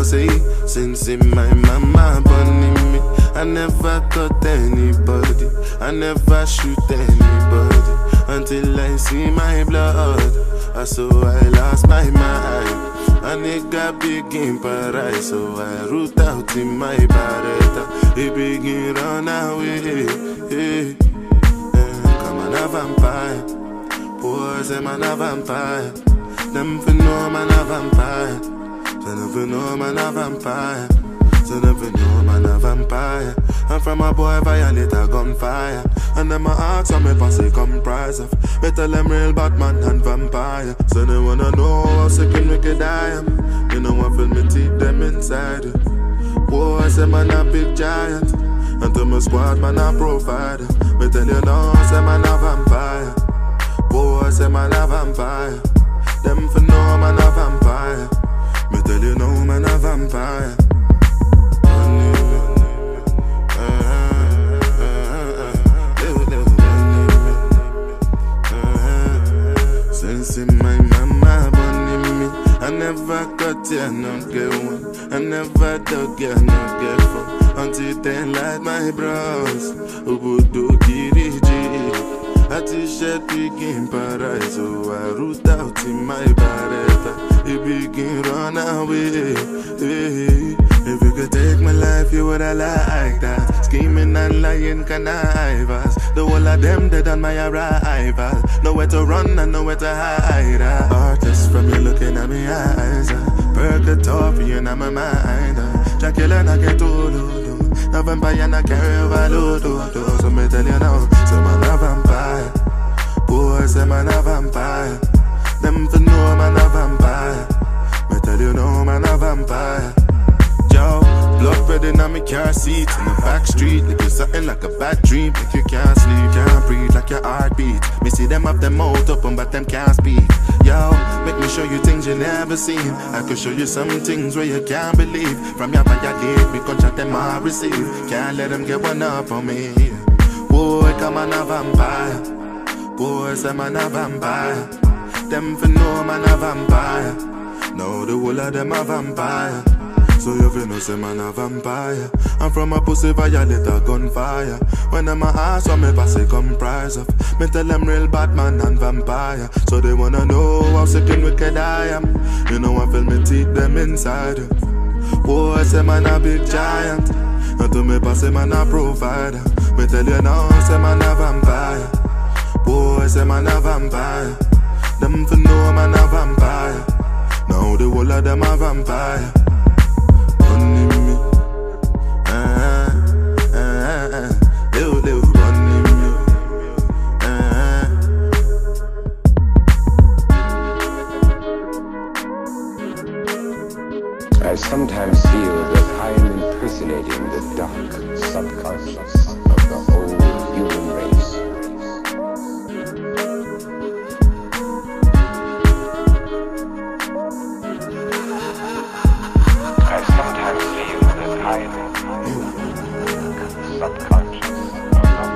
say, since in my mama burning me, I never cut anybody, I never shoot anybody, until I see my blood. So I lost my mind. A nigga begin paradise, so I root out in my barretta. He begin run away. Come on, a vampire. Poor say man a vampire. Them for know man a vampire. So never know man a vampire. So never know man a vampire. I'm from a boy violate a gunfire. And them a ask how me posse comprise of. Me tell them real Batman and vampire. So they wanna know how sick and wicked I am. You know I feel me teeth them inside. Boy say man a big giant. And to my squad man a provider. Me tell you now say man a vampire. Boy say man a vampire. Them for know man a vampire. Me tell you now man a vampire. Since in my mama burning me, I never got ya, no get one. I never dug ya, no get fun. Until then like my bros, who would do kiriji. A t-shirt begin paradise, so I root out in my barretta. It begin run away. If you could take my life, you would have like that. Scheming and lying connivers. The whole of them dead on my arrival. Nowhere to run and nowhere to hide. Artist from you looking at me eyes. Purgatory in my mind. Dracula and I get all. No vampire and I carry overload. So me tell you now, say man a vampire. Boy say man a vampire. Them for know man a vampire. Me tell you now man a vampire. Yo, blood red in my car seat in the back street. Like it's something like a bad dream. Like you can't sleep, can't breathe like your heartbeat. Me see them have them mouth open but them can't speak. Yo, make me show you things you never seen. I could show you some things where you can't believe. From your violate, we gon' shot them all receive. Can't let them get one up on me. Boy, come on a vampire. Boy, say man a vampire. Them for know man a vampire. Now the whole of them a vampire. So you feel no say man a vampire. I'm from a pussy violate a gunfire. When them a ask what me posse comprise of. Me tell them real Batman and vampire. So they wanna know how sick and wicked I am. You know I feel me teeth them inside. Boy say man a big giant. And to me posse man a provider. Me tell you now say man a vampire. Boy say man a vampire. Them for know man a vampire. Now the whole of them a vampire. I sometimes feel that I am impersonating the dark subconscious of the whole human race. I sometimes feel that I am the subconscious of the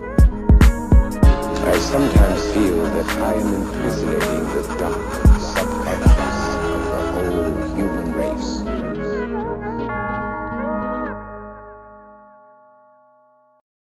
whole. I sometimes feel that I am impersonating the dark subconscious.